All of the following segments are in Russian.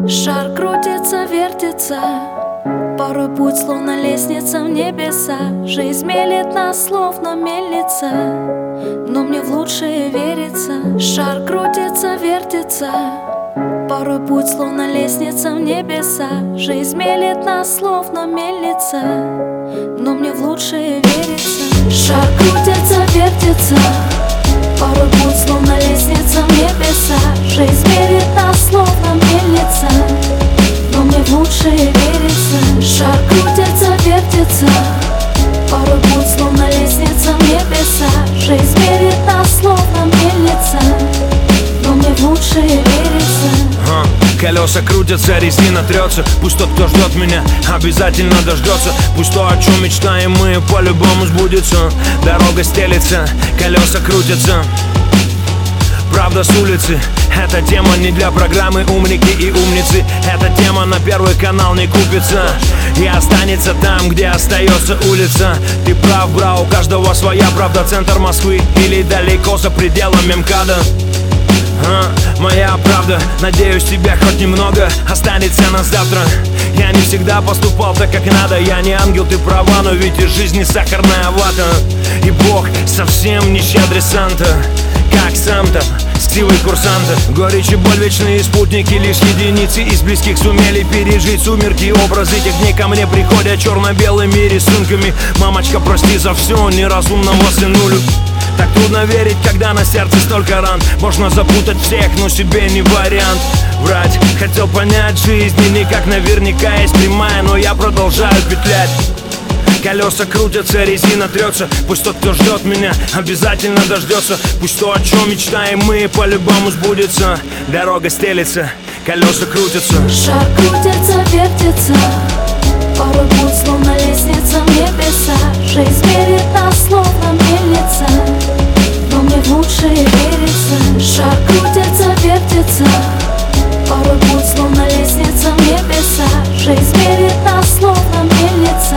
Шар крутится, вертится, порой путь словно лестница в небеса. Жизнь мелет нас словно мельница, но мне в лучшее верится. Шар крутится, вертится, порой путь словно лестница в небеса. Жизнь мелет нас словно мельница, но мне в лучшее верится. Шар крутится, вертится, порой путь словно лестница в небеса. Жизнь мелет нас словно мельница, но мне в лучшее верится. Шар крутится, вертится, порой путь словно лестница в небеса. Жизнь мелет нас словно мельница, но мне в лучшее верится. Колеса крутятся, резина трется. Пусть тот, кто ждет меня, обязательно дождется. Пусть то, о чем мечтаем мы, по-любому сбудется. Дорога стелется, колеса крутятся. Правда с улицы, эта тема не для программы «Умники и умницы». Эта тема на Первый канал не купится и останется там, где остается улица. Ты прав, бра, у каждого своя правда. Центр Москвы или далеко за пределами МКАДа. Моя правда, надеюсь, тебя хоть немного останется на завтра. Я не всегда поступал так, как надо. Я не ангел, ты права, но ведь из жизни сахарная вата. И Бог совсем не щедрый Санта, как сам-то, силой курсанта. Горечь и боль, вечные спутники. Лишь единицы из близких сумели пережить сумерки. Образы тех дней ко мне приходят черно-белыми рисунками. Мамочка, прости за все, неразумного сынулю. Так трудно верить, когда на сердце столько ран. Можно запутать всех, но себе не вариант. Врать, хотел понять жизнь, и никак наверняка есть прямая, но я продолжаю петлять. Колеса крутятся, резина трется. Пусть тот, кто ждет меня, обязательно дождется. Пусть то, о чем мечтаем мы, по-любому сбудется. Дорога стелется, колеса крутятся. Шар крутится, вертится, порой путь словно лестница в небеса. Жизнь мерит нас словно мельница, но мне в лучшее верится. Шар крутится, вертится, порой путь словно лестница в небеса. Жизнь мерит нас словно мельница,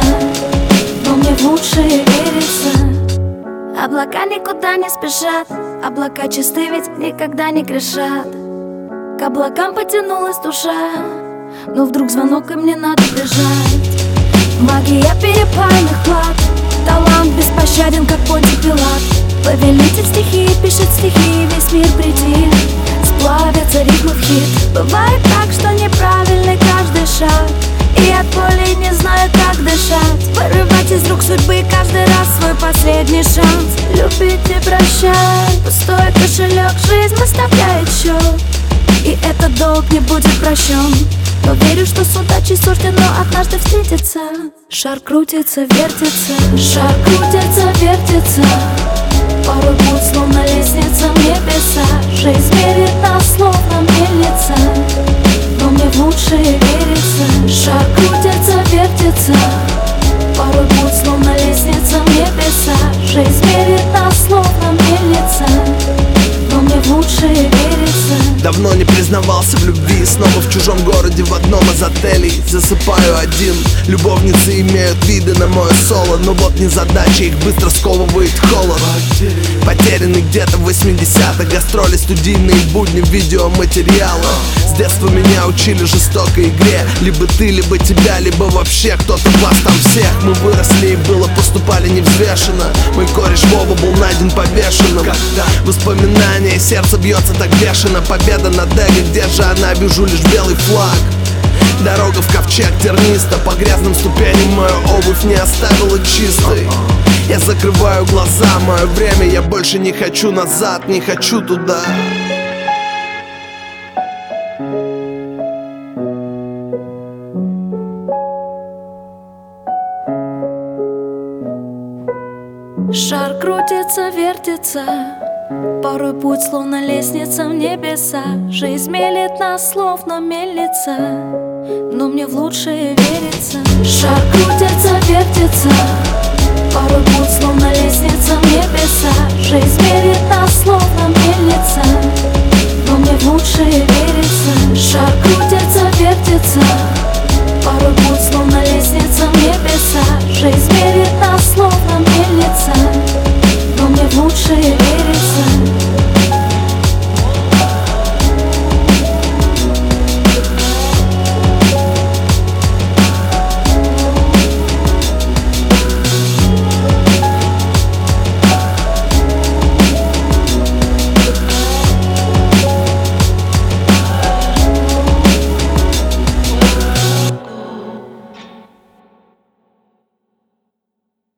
но мне в лучшее верится. Облака никуда не спешат, облака чисты, ведь никогда не грешат. К облакам потянулась душа, но вдруг звонок, и мне надо бежать. Магия перепальных плат, талант беспощаден, как Понтий Пилат. Повелитель стихии пишет стихи, весь мир притих, сплавятся ритмы в хит. Бывает так, что неправильный каждый шаг, и от боли не знаю, как дышать. Вырывать из рук судьбы каждый раз свой последний шанс. Любить и прощать, пустой кошелек, жизнь выставляет счет, и этот долг не будет прощен. Но верю, что с удачей суждено однажды встретиться. Шар крутится, вертится, шар крутится, вертится, порой путь словно лестница в небеса. Жизнь мерит нас словно мельница, но мне в лучшее верится. Шар крутится, вертится, порой путь словно лестница в небеса. Жизнь мерит нас словно мельница, но мне в лучшее верится. Давно не признавался в любви, снова в чужом городе в одном из отелей. Засыпаю один, любовницы имеют виды на мое соло, но вот незадача, их быстро сковывает холод. Потерянный где-то в 80-х, гастроли, студийные будни, видеоматериалы. С детства меня учили жестокой игре, либо ты, либо тебя, либо вообще кто-то вас там всех. Мы выросли и было поступали невзвешенно. Мой кореш Вова был найден повешенным. Воспоминания, сердце бьется так бешено. Победа над эго, где же она, вижу лишь белый флаг. Дорога в ковчег терниста, по грязным ступеням мою обувь не оставила чистой. Я закрываю глаза, мое время, я больше не хочу назад, не хочу туда. Шар крутится, вертится, порой путь словно лестница в небеса. Жизнь мелет нас словно мельница, но мне в лучшее верится. Шар крутится, вертится, порой путь словно лестница в небеса. Жизнь мелет нас словно мельница, но мне в лучшее верится. Шар крутится, вертится,